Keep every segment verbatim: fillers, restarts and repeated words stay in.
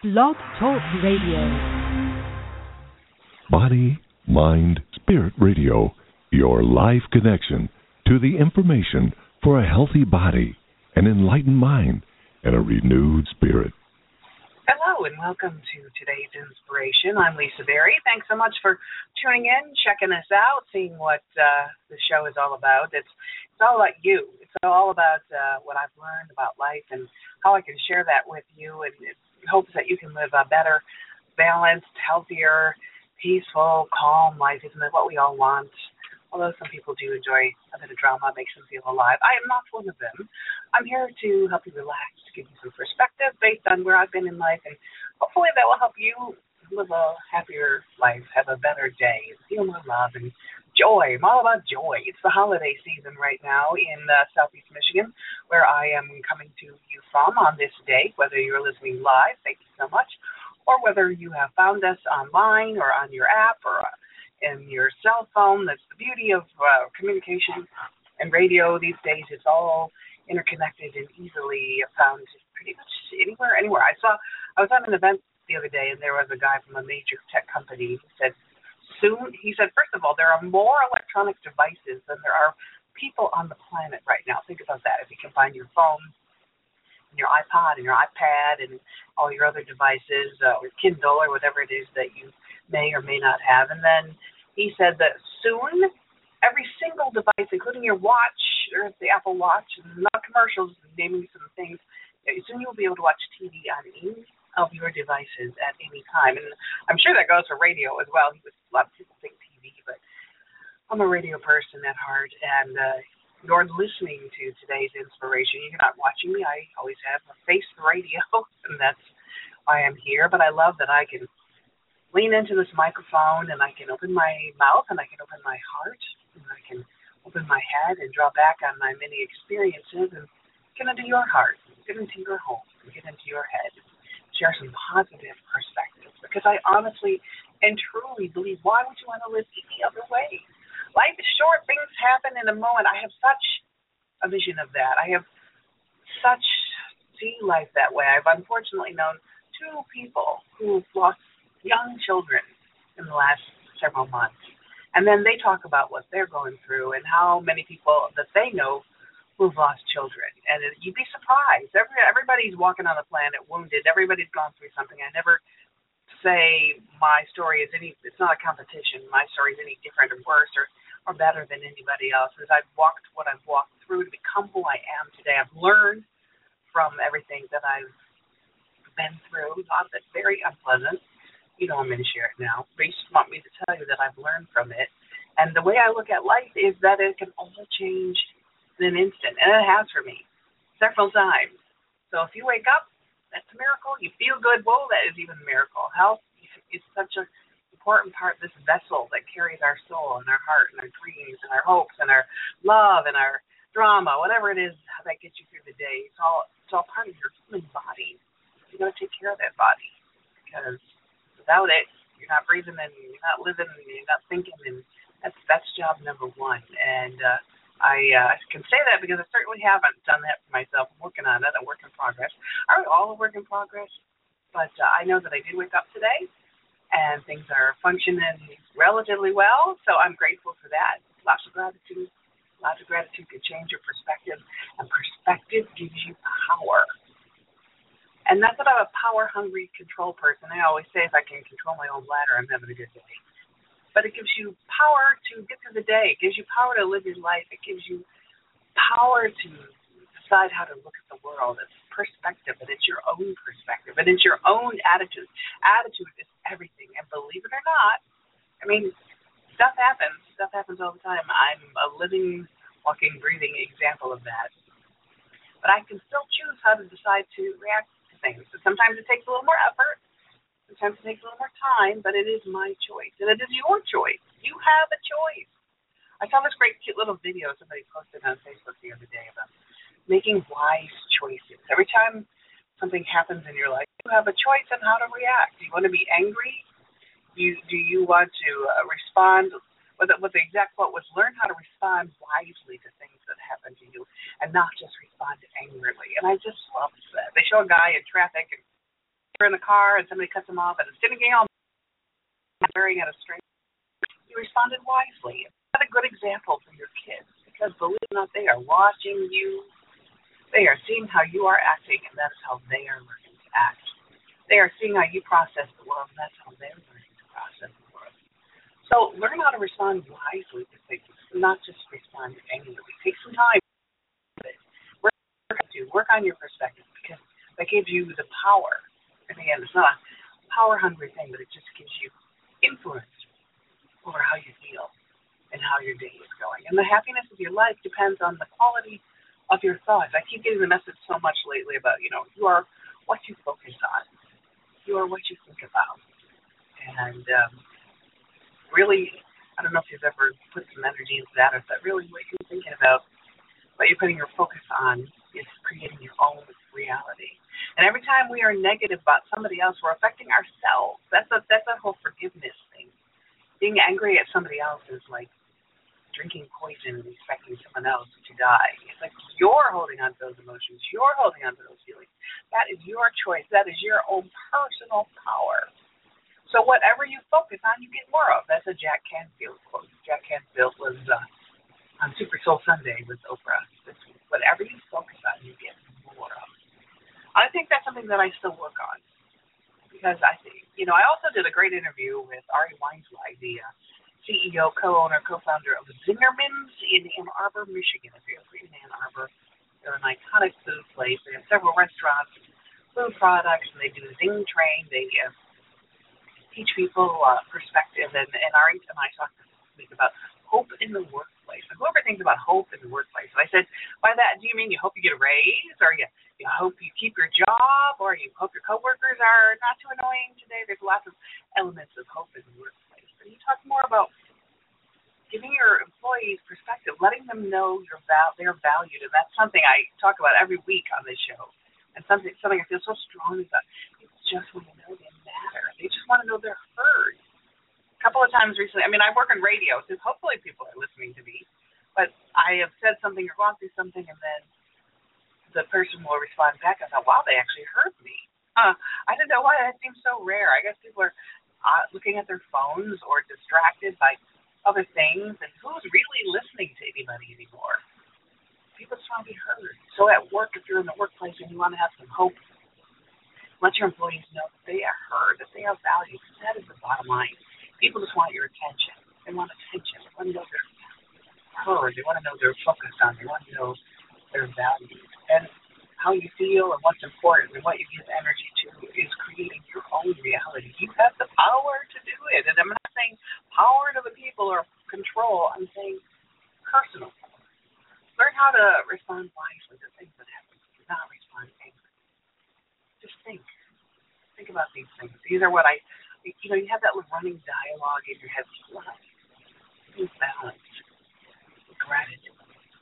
Blog Talk Radio. Body, Mind, Spirit Radio, your live connection to the information for a healthy body, an enlightened mind, and a renewed spirit. Hello and welcome to today's inspiration. I'm Lisa Berry. Thanks so much for tuning in, checking us out, seeing what uh, the show is all about. It's it's all about you. It's all about uh, what I've learned about life and how I can share that with you, and in hopes that you can live a better, balanced, healthier, peaceful, calm life. Isn't that what we all want? Although some people do enjoy a bit of drama, it makes them feel alive. I am not one of them. I'm here to help you relax, to give you some perspective based on where I've been in life, and hopefully that will help you live a happier life, have a better day, feel more love and joy. I'm all about joy. It's the holiday season right now in uh, Southeast Michigan, where I am coming to you from on this day, whether you're listening live, thank you so much, or whether you have found us online or on your app or uh, in your cell phone. That's the beauty of uh, communication and radio these days. It's all interconnected and easily found pretty much anywhere, anywhere. I saw, I was at an event the other day, and there was a guy from a major tech company who said, soon, he said, first of all, there are more electronic devices than there are people on the planet right now. Think about that. If you can find your phone, and your iPod, and your iPad, and all your other devices, uh, or Kindle, or whatever it is that you may or may not have. And then he said that soon, every single device, including your watch, or the Apple Watch, and not commercials, naming some things, soon you'll be able to watch T V on any of your devices at any time. And I'm sure that goes for radio as well. A lot of people think T V, but I'm a radio person at heart, and uh, you're listening to today's inspiration. You're not watching me. I always have a face for radio, and that's why I'm here. But I love that I can lean into this microphone, and I can open my mouth, and I can open my heart, and I can open my head and draw back on my many experiences and get into your heart, get into your home, and get into your head, share some positive perspectives, because I honestly and truly believe, why would you want to live any other way? Life is short. Things happen in a moment. I have such a vision of that. I have such see life that way. I've unfortunately known two people who've lost young children in the last several months, and then they talk about what they're going through and how many people that they know who've lost children, and it, you'd be surprised. Every, everybody's walking on the planet wounded. Everybody's gone through something. I never say my story is any, it's not a competition. My story is any different or worse or, or better than anybody else's. I've walked what I've walked through to become who I am today. I've learned from everything that I've been through. Not that very unpleasant. You know, I'm going to share it now. But you just want me to tell you that I've learned from it. And the way I look at life is that it can all change in an instant, and it has for me several times. So if you wake up, that's a miracle. You feel good, whoa, that is even a miracle. Health is such an important part of this vessel that carries our soul and our heart and our dreams and our hopes and our love and our drama, whatever it is that gets you through the day. It's all it's all part of your human body. You got to take care of that body, because without it, you're not breathing and you're not living and you're not thinking, and that's that's job number one. And uh, I uh, can say that because I certainly haven't done that for myself. I'm working on it, a work in progress. Aren't we all a work in progress? But uh, I know that I did wake up today, and things are functioning relatively well, so I'm grateful for that. Lots of gratitude. Lots of gratitude can change your perspective, and perspective gives you power. And not that I'm a power-hungry control person. I always say if I can control my own bladder, I'm having a good day. But it gives you power to get through the day. It gives you power to live your life. It gives you power to decide how to look at the world. It's perspective, and it's your own perspective, and it's your own attitude. Attitude is everything, and believe it or not, I mean, stuff happens. Stuff happens all the time. I'm a living, walking, breathing example of that. But I can still choose how to decide to react to things. So sometimes it takes a little more effort. Sometimes it takes a little more time, but it is my choice, and it is your choice. You have a choice. I saw this great cute little video somebody posted on Facebook the other day about making wise choices. Every time something happens in your life, you have a choice on how to react. Do you want to be angry? You, do you want to uh, respond? What the, what the exact quote was, learn how to respond wisely to things that happen to you and not just respond angrily. And I just love that. They show a guy in traffic and you're in the car and somebody cuts them off and instead of getting all staring at a stranger, you responded wisely. That's a good example for your kids because believe it or not, they are watching you. They are seeing how you are acting, and that's how they are learning to act. They are seeing how you process the world, and that's how they're learning to process the world. So learn how to respond wisely to things, not just respond angrily. Take some time. Work to work on your perspective because that gives you the power. And again, it's not a power-hungry thing, but it just gives you influence over how you feel and how your day is going. And the happiness of your life depends on the quality of your thoughts. I keep getting the message so much lately about, you know, you are what you focus on. You are what you think about. And um, really, I don't know if you've ever put some energy into that, but really what you're thinking about, what you're putting your focus on is creating your own reality. And every time we are negative about somebody else, we're affecting ourselves. That's a, that's a whole forgiveness thing. Being angry at somebody else is like drinking poison and expecting someone else to die. It's like you're holding on to those emotions. You're holding on to those feelings. That is your choice. That is your own personal power. So whatever you focus on, you get more of. That's a Jack Canfield quote. Jack Canfield was uh, on Super Soul Sunday with Oprah this week. Whatever you focus on, you get more of. I think that's something that I still work on because I think, you know, I also did a great interview with Ari Weinzweig, the uh, C E O, co-owner, co-founder of Zingerman's in Ann Arbor, Michigan. If you're in Ann Arbor, they're an iconic food place. They have several restaurants, food products, and they do Zing Train. They uh, teach people uh, perspective. And, and Ari and I talked this week about hope in the workplace. And whoever thinks about hope in the workplace, and I said, by that, do you mean you hope you get a raise, or you, you hope you keep your job, or you hope your coworkers are not too annoying today? There's lots of elements of hope in the workplace. You talk more about giving your employees perspective, letting them know you're val- they're valued, and that's something I talk about every week on this show, and something something I feel so strongly about. People just want to know they matter. They just want to know they're heard. A couple of times recently, I mean, I work in radio, so hopefully people are listening to me, but I have said something or gone through something, and then the person will respond back. I thought, wow, they actually heard me. Uh, I don't know why that seems so rare. I guess people are Uh, looking at their phones or distracted by other things, and who's really listening to anybody anymore? People just want to be heard. So at work, if you're in the workplace and you want to have some hope, let your employees know that they are heard, that they are valued. That is the bottom line. People just want your attention. They want attention. They want to know they're heard. They want to know they're focused on. They want to know they're valued. And how you feel and what's important and what you give energy to is creating your own reality. You have the power to do it. And I'm not saying power to the people or control. I'm saying personal power. Learn how to respond wisely to things that happen. Not respond angrily. Just think. Think about these things. These are what I, you know, you have that running dialogue in your head. Love, with balance, with gratitude.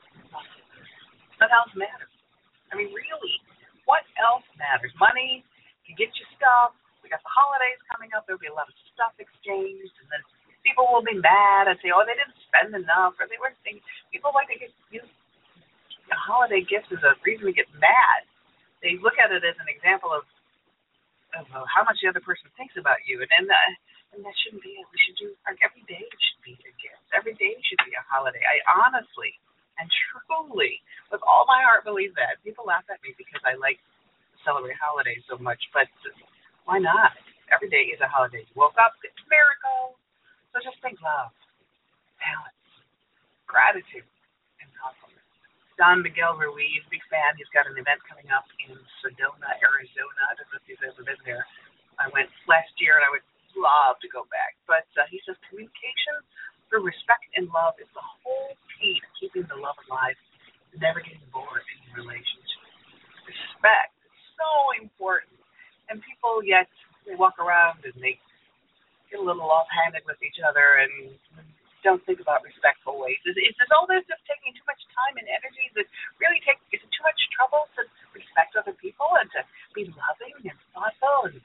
What else matters? I mean, really, what else matters? Money can get you stuff. We got the holidays coming up. There'll be a lot of stuff exchanged, and then people will be mad and say, oh, they didn't spend enough, or they weren't thinking. People like to get use a holiday gift as a reason to get mad. They look at it as an example of, of uh, how much the other person thinks about you, and then uh, and that shouldn't be it. We should do, like, every day should be a gift. Every day should be a holiday. I honestly and truly, with all my heart, believe that. People laugh at me because I like to celebrate holidays so much, but why not? Every day is a holiday. You woke up, it's a miracle. So just think love, balance, gratitude, and compliment. Don Miguel Ruiz, big fan. He's got an event coming up in Sedona, Arizona. I don't know if you've ever been there. I went last year, and I would love to go back. But uh, he says communication through respect and love is the whole key to keeping the love alive and never getting bored in your relationship. Respect is so important. And people, yet, they walk around and they get a little offhanded with each other and don't think about respectful ways. Is, is this all this just taking too much time and energy? Is it really take, is it too much trouble to respect other people and to be loving and thoughtful and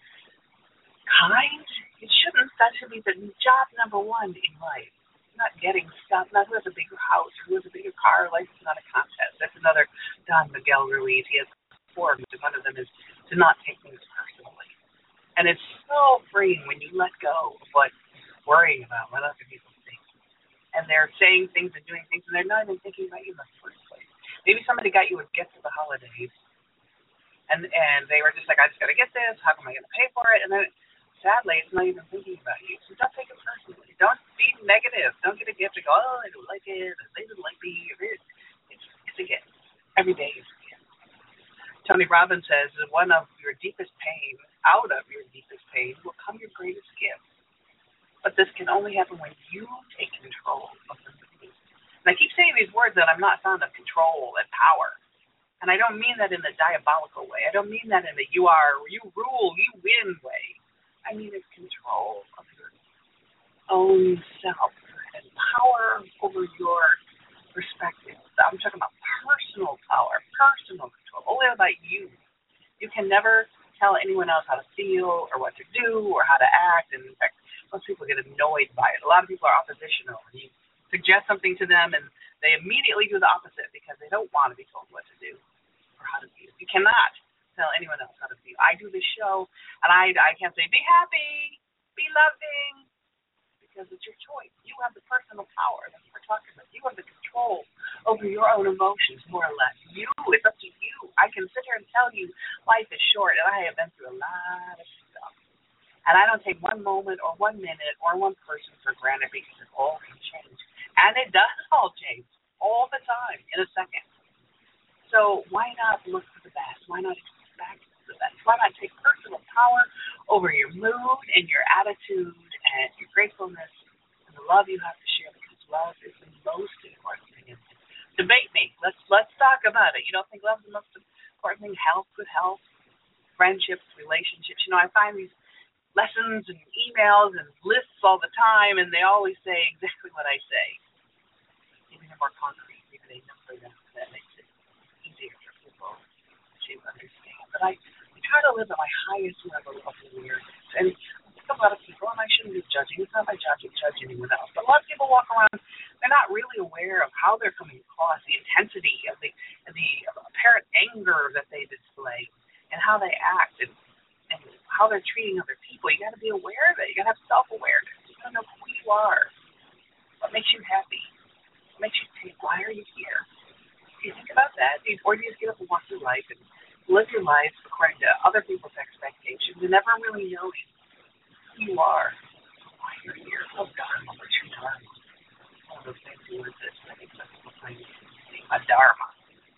kind? It shouldn't. That should be the job number one in life. Not getting stuff, not who has a bigger house, who has a bigger car. Life is not a contest. That's another Don Miguel Ruiz. He has four, and one of them is to not take things personally. And it's so freeing when you let go of what worrying about what other people think. And they're saying things and doing things, and they're not even thinking about you in the first place. Maybe somebody got you a gift for the holidays, and and they were just like, I just got to get this. How am I going to pay for it? And then, sadly, it's not even thinking about you. So don't take it personally. Don't be negative. Don't get a gift and go, oh, I don't like it. Or they didn't like me. It's, it's a gift. Every day is a gift. Tony Robbins says that one of your deepest pain, out of your deepest pain, will come your greatest gift. But this can only happen when you take control of the movement. And I keep saying these words that I'm not fond of control and power. And I don't mean that in a diabolical way. I don't mean that in a you are, you rule, you win way. I mean it's control of your own self and power over your perspective. I'm talking about personal power, personal control, only about you. You can never tell anyone else how to feel or what to do or how to act. And in fact, most people get annoyed by it. A lot of people are oppositional. You suggest something to them and they immediately do the opposite because they don't want to be told what to do or how to feel. You cannot tell anyone else how to feel. I do this show and I, I can't say, be happy, be loving, because it's your choice. You have the personal power. That's what we're talking about. You have the control over your own emotions, more or less. You, it's up to you. I can sit here and tell you life is short, and I have been through a lot of stuff. And I don't take one moment or one minute or one person for granted because it all can change. And it does all change all the time in a second. So why not look for the best? Why not expect the best? Why not take personal power over your mood and your attitude and your gratefulness and the love you have to share, because love is the most important thing. Debate me. Let's let's talk about it. You don't think love is the most important thing? Health, good health, friendships, relationships. You know, I find these lessons and emails and lists all the time, and they always say exactly what I say. Maybe they're more concrete. Maybe they number them. That makes it easier for people to understand. But I, I try to live at my highest level of awareness. And a lot of people, and I shouldn't be judging, it's not my job to judge anyone else, but a lot of people walk around, they're not really aware of how they're coming across, the intensity of the the apparent anger that they display, and how they act, and, and how they're treating other people. You got to be aware of it. You got to have self-awareness. You got to know who you are. What makes you happy? What makes you think, why are you here? Do you think about that? Or do you just get up and walk through life and live your life according to other people's expectations and never really knowing who you are, why you're here? Oh, God, I'm over two times. One of those fancy words that I think some people find a dharma.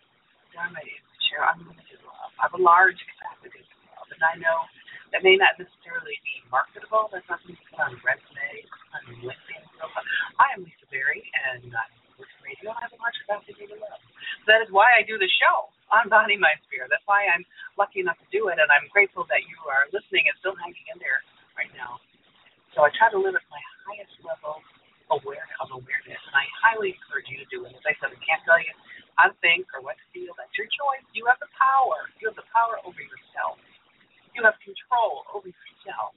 Dharma is to share unlimited love. I have a large capacity for love, and I know that may not necessarily be marketable. That's not something to put on a resume, on a LinkedIn profile. I am Lisa Berry, and I'm with radio. I have a large capacity to love. So that is why I do the show on Body, Mind, Spirit. That's why I'm lucky enough to do it, and I'm grateful that you are listening and still hanging in there right now. So I try to live at my highest level aware of awareness, and I highly encourage you to do it. As I said, I can't tell you how to think or what to feel. That's your choice. You have the power. You have the power over yourself. You have control over yourself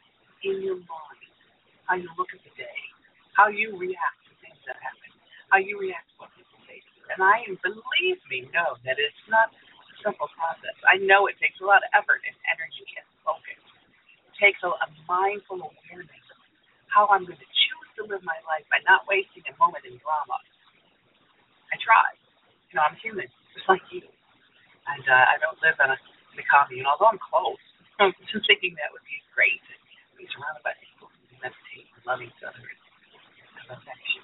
in your mind, how you look at the day, how you react to things that happen, how you react to what people say to you. And I, believe me, know that it's not a simple process. I know it takes a lot of effort and energy and focus. It takes a, a mindful awareness of how I'm going to choose to live my life by not wasting a moment in drama. I try. You know, I'm human, just like you. And uh, I don't live in a, in a commune, although I'm close. I'm just thinking that would be great to be surrounded by people who meditate and love each other and have affection.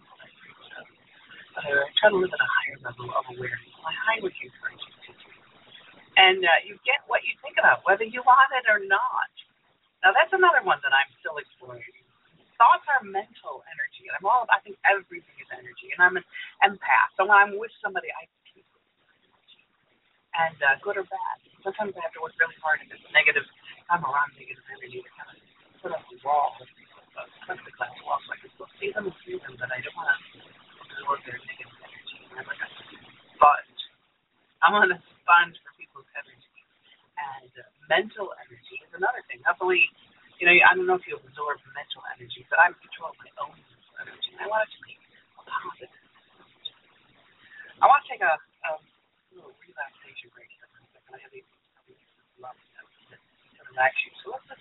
But I try to live at a higher level of awareness. I highly encourage you to do. And uh, you get what you think about, whether you want it or not. Now, that's another one that I'm still exploring. Thoughts are mental energy. And I'm all about, I think everything is energy. And I'm an empath. So when I'm with somebody, I feel energy. And uh, good or bad. Sometimes I have to work really hard if it's negative. I'm around negative energy to kind of put up a wall, a plexiglass wall, so I can still see them and see them, but I don't want to absorb their negative energy. I'm like a sponge. I'm on a sponge for people's energy. And uh, mental energy is another thing. Hopefully, you know, I don't know if you absorb mental energy, but I'm in control of my own mental energy. And I want it to be a positive energy. I want to take a, a little relaxation break here for a second. I have a love to relax you. So let's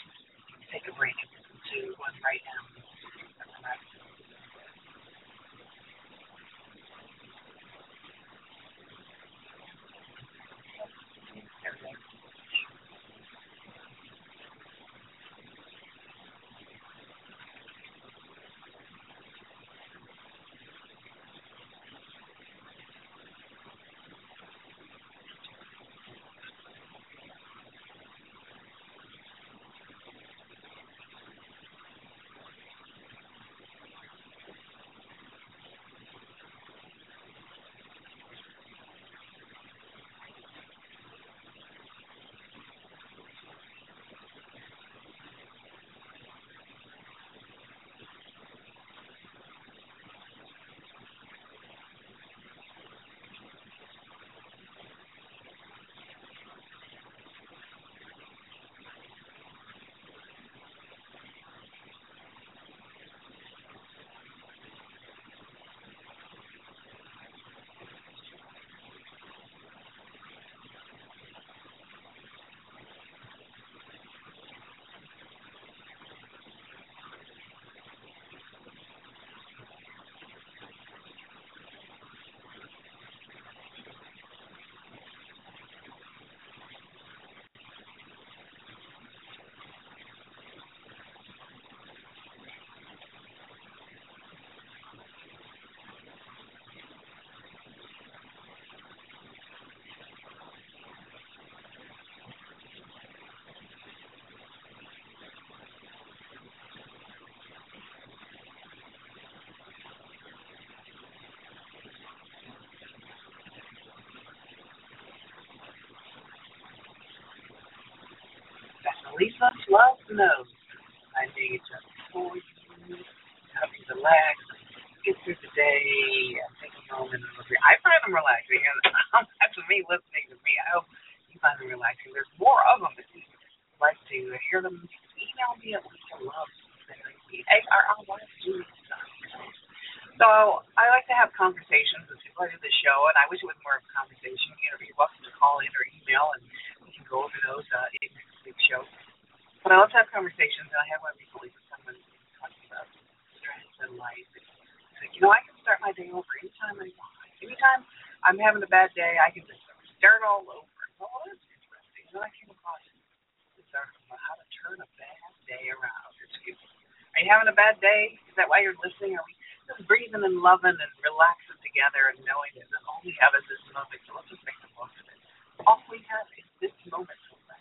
Lisa Love knows I need to pour you, help you relax, get through the day, and take a moment and look. I find them relaxing, and that's me listening to me. I hope you find them relaxing. There's more of them. If you like to hear them, email me at Lisa Love, A R R Y G. So I like to have conversations with people. I do the show, and I wish it was more of a conversation. You know, you're welcome to call in or email, and we can go over those uh, in next week's show. But I also have conversations, and I had one recently with someone talking about stress in life. And, like, you know, I can start my day over anytime I want. Anytime I'm having a bad day, I can just start all over. Well, that's interesting. And then I came across this article about how to turn a bad day around. It's, are you having a bad day? Is that why you're listening? Are we just breathing and loving and relaxing together and knowing that all we have is this moment, so let's just make the most of it. All we have is this moment.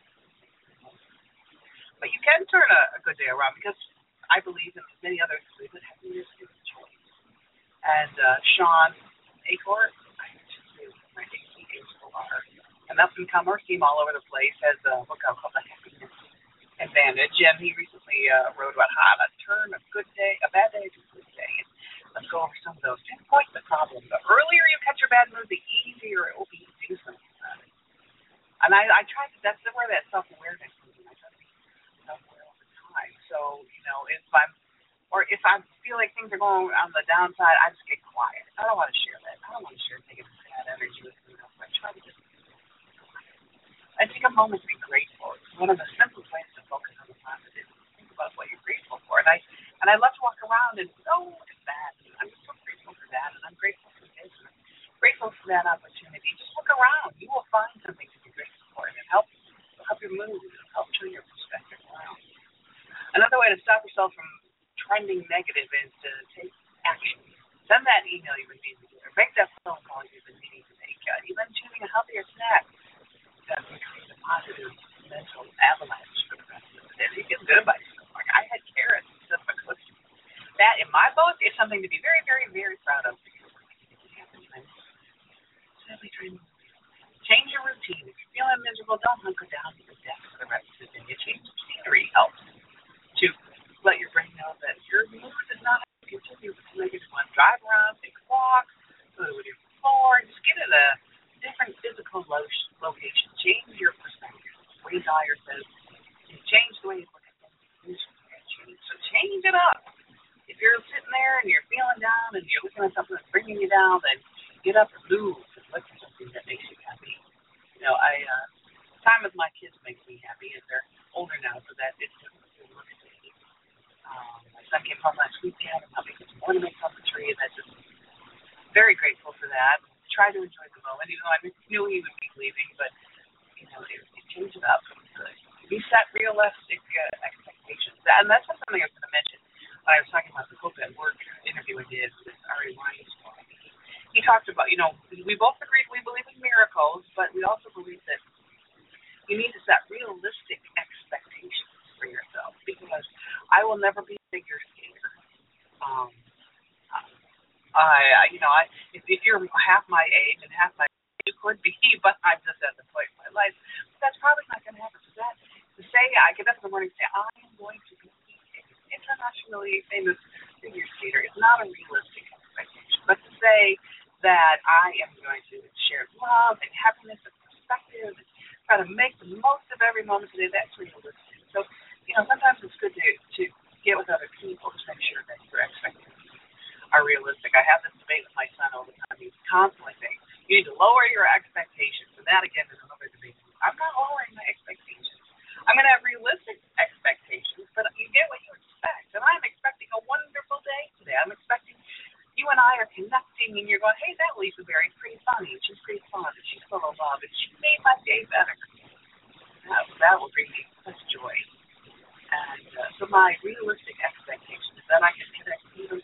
But you can turn a, a good day around because I believe, and many others believe, that happiness is a choice. And uh, Sean Achor, I just say my A C H O R, an up-and-comer, see him all over the place, has a book out called The Happiness Advantage, and he recently uh, wrote about how to turn a good day, a bad day, into a good day. And let's go over some of those. Pinpoint the problem. The earlier you catch your bad mood, the easier it will be to do something about it. And I, I try to, that's where that self-awareness comes in. I try to be self-aware all the time. So, you know, if I'm, or if I feel like things are going on the downside, I just get quiet. I don't want to share that. I don't want to share negative, bad energy with anyone else. I try to just I take a moment to be grateful. It's one of the simplest ways to focus on the positive. Think about what you're grateful for. And I and I love to walk around and oh, look at that. I'm so grateful for that, and I'm grateful for this, and I'm grateful for that opportunity. Just look around. You will find something to be grateful for, and it helps help your mood, it'll help turn your perspective around. Another way to stop yourself from trending negative is to take action. Send that email you've been meaning to do, or make that phone call you've been meaning to make. Uh, even choosing a healthier snack that will create a positive mental avalanche for the rest of the day. You feel good about yourself. Like I had carrots instead of a cookie. That, in my book, is something to be very, very, very proud of. Simply trying to change your routine. If you're feeling miserable, don't hunker down to the desk for the rest of the day. A change of scenery helps to let your brain know that your mood is not going to continue with the negative one. Drive around, take a walk, go to a different floor, just get at a different physical lo- location. Change your perspective. Wayne Dyer says, change the way you look at things. So change it up. If you're sitting there and you're feeling down and you're looking at something that's bringing you down, then get up and move and look at something that makes you happy. You know, I uh, time with my kids makes me happy, and they're older now, so that it's a good look at me. Um, my son came home last weekend and helped me put some ornaments on the tree, and I'm just very grateful for that. Try to enjoy the moment, even though I knew he would be leaving, but you know, it, it changed it up. We set realistic uh, expectations, and that's something I was going to mention. I was talking about the Hope at Work interview I did with Ari Weinstein. He talked about, you know, we both agreed we believe in miracles, but we also believe that you need to set realistic expectations for yourself, because I will never be a figure skater. Um, I, you know, I if, if you're half my age and half my age, you could be, but I'm just at the point in my life. But that's probably not going to happen. So that, to say, I get up in the morning and say, I am going to be an internationally famous figure skater is not a realistic expectation. But to say that I am going to share love and happiness and perspective and try to make the most of every moment today, that's realistic. So, you know, sometimes it's good to, to get with other people to make sure that your expectations are realistic. I have this debate with my son all the time. He's constantly saying, you need to lower your expectations. And that, again, is another debate. I'm not lowering my expectations. I'm going to have realistic expectations, but you get what you expect. And I'm expecting a wonderful day today. I'm expecting you and I are connecting, and you're going, hey, that Lisa Berry's pretty funny, and she's pretty fun, and she's full of love, and she made my day better. That, that will bring me such joy. And uh, so my realistic expectation is that I can connect even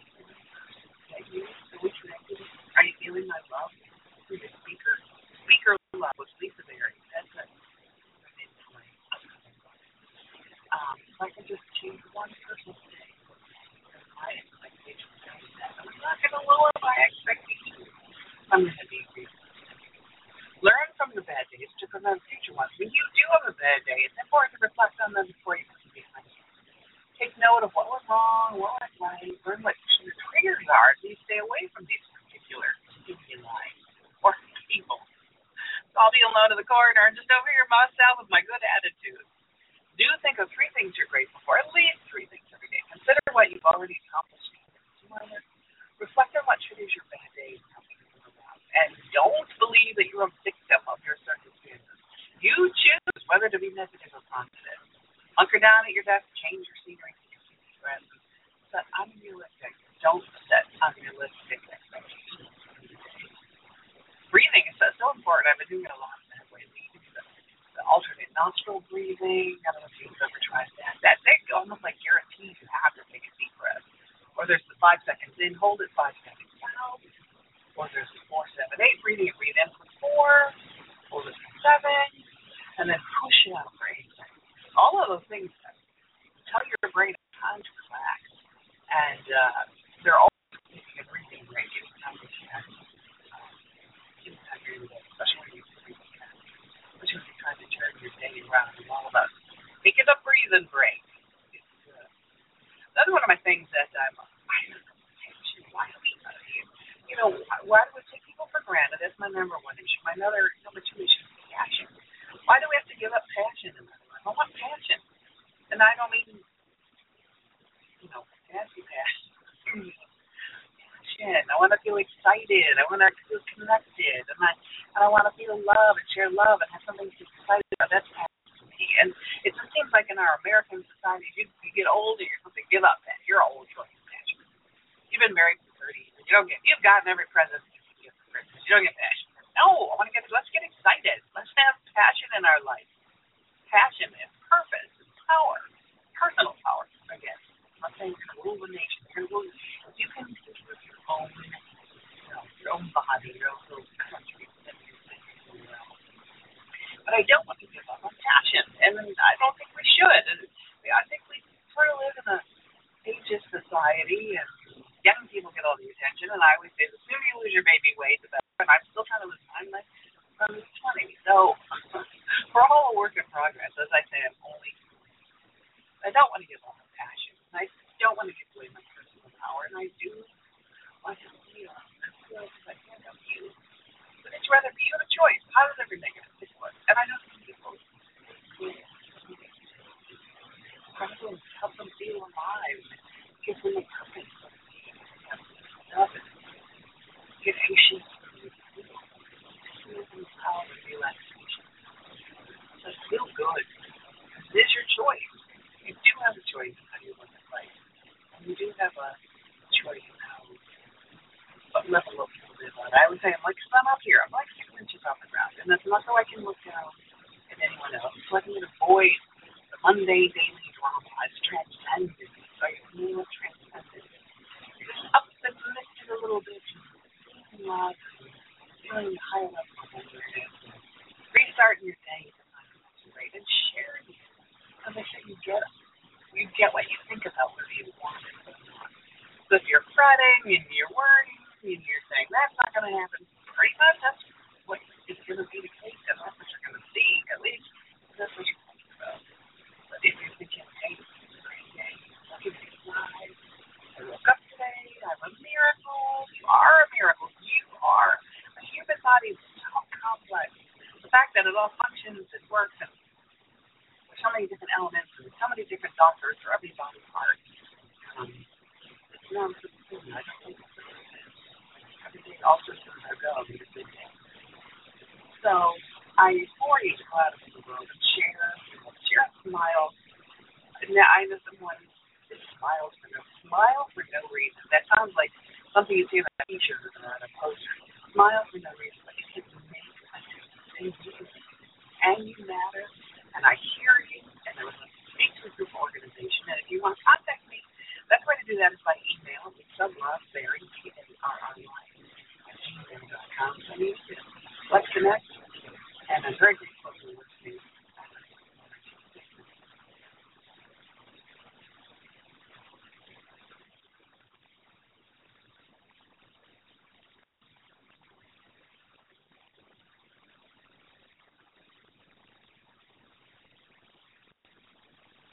Are you feeling my love through the speaker? Speaker love was Lisa Berry. That's it. Um, if I can just change one person today, my expectations are set. I'm not going to lower my expectations. I'm going to be realistic. Learn from your bad days to prevent future ones. When you do have a bad day, it's important to reflect on them before you put them behind you. Take note of what went wrong, what went right, learn what your triggers are so you stay away from these particular stimuli or people. So I'll be alone in the corner and just over here myself with my good attitude. Do think of three things you're grateful for, at least three things every day. Consider what you've already accomplished. Reflect on what triggers your bad days and help you move around. And don't believe that you're a victim of your circumstances. You choose whether to be negative or positive. Hunker down at your desk, change your scenery, take a few deep breaths. Set unrealistic. Don't set unrealistic expectations. Breathing is so important. I've been doing it a lot that way. The, the alternate nostril breathing. I don't know if you've ever tried that. That they almost like guarantees you have to take a deep breath. Or there's the five seconds in, hold it five seconds out. Or there's the four, seven, eight breathing. You breathe in for four, hold it for seven, and then push it out for eight seconds. All of those things tell your brain it's time to relax. And uh, they're all keeping a breathing rate. You can especially when you're breathing in. Especially when you're trying to turn your day around. And all of us taking a breathing break. It's, uh, another one of my things that I'm, I don't know, why do we, uh, you know, why do we take people for granted? That's my number one issue. My other, number two issue is passion. Why do we have to give up passion in my life? I want passion. And I don't mean, you know, fancy passion. I want to feel excited. I want to feel connected, and I and I want to feel love and share love and have something to be excited about. That's passion to me. And it just seems like in our American society, you, you get older, you're supposed to give up that. You're old, you don't get passion. You've been married for thirty years. You don't get. You've gotten every present you can get for Christmas. You don't get passion. No, I want to get. Let's get excited. Let's have passion in our life. Passion is purpose, is power, personal power. Again, I'm not saying you're going to rule the nation. You're going to rule. You can do your own, you know, your own body, your own little country. But I don't want to give up on passion, and I don't think we should. And I think we sort of live in a ageist society, and young people get all the attention. And I always say, the sooner you lose your baby weight, the better. And I'm still trying to lose mine like from twenty. So we're all a work in progress. As I say, I'm only. I don't want to give up on passion. I don't want to give away my personal power, and I do want to feel. I feel like I can't help you. But it's rather be you have a choice. How does everything have to work? And I know some people try to help them feel alive, give them a purpose, love it, give patience, feel them power and relaxation. So feel good. It is your choice. You do have a choice in how you live your life. And you do have a choice in how, what level of you live on. I always say, I'm like sun up here. I'm like six inches off the ground. And that's not so I can look down at anyone else. So I can avoid the mundane daily drama. It's transcendent. So you can know what's transcendent. You're just up and lifted a little bit. Feeling love. Feeling high level of awareness. Restarting your day. Great. And sharing it. As I said, you get you get what you think about whether you want it or not. So if you're fretting and you're worrying and you're saying that's not going to happen, pretty much that's what is going to be the case, and that's what you're going to see. At least that's what you're thinking about. But if you're thinking, hey, this is a great day, I'll give it a five. I woke up today. I'm a miracle. You are a miracle. You are. The human body is so complex. The fact that it all functions and works and so many different elements and so many different doctors for every body part. Um, it's not a thing. I don't think it's a thing. Every day all systems are go. It's a good day. So I implore you to go out into the world and share, share a smile. Now, I know someone that smiles for no smile for no reason. That sounds like something you see on a t-shirt or on a poster. Smile for no reason, but you can make a difference. And you matter. And I hear you, and I would like to speak to a group organization. And if you want to contact me, the best way to do that is by email. It's Lisa Berry, T